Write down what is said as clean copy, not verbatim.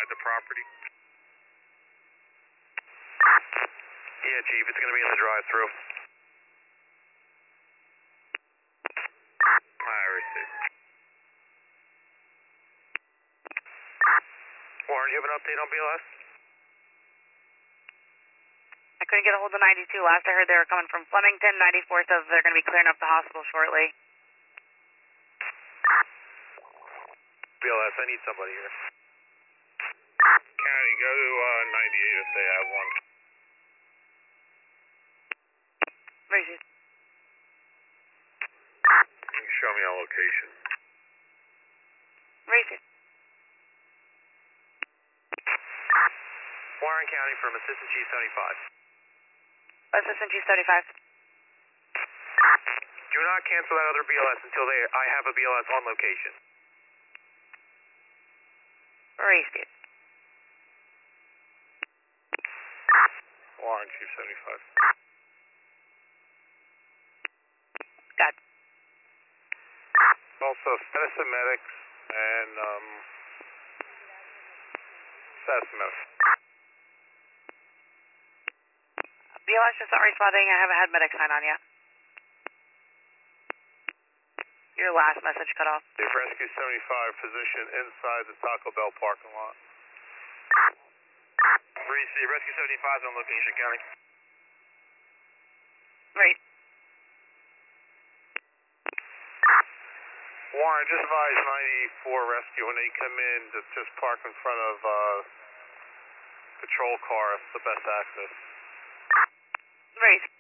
inside the property? Yeah, Chief, it's going to be in the drive-thru. I received. Warren, you have an update on BLS? I couldn't get a hold of 92. Last I heard they were coming from Flemington. 94 says they're going to be clearing up the hospital shortly. BLS, I need somebody here. County, go to 98 if they have one. Racist. You can show me on location. Racist. Warren County from Assistant Chief 75. Assistant Chief 75. Do not cancel that other BLS until I have a BLS on location. Racist. Warren Chief 75. Got it. Also, Citizen Medics and Citizen Medics. BLS just not responding. I haven't had medic sign on yet. Your last message cut off. The Rescue 75 position inside the Taco Bell parking lot. Rescue 75 is on location, County. Right. Warren, just advise 94 Rescue when they come in to just park in front of patrol car. It's the best access. Right.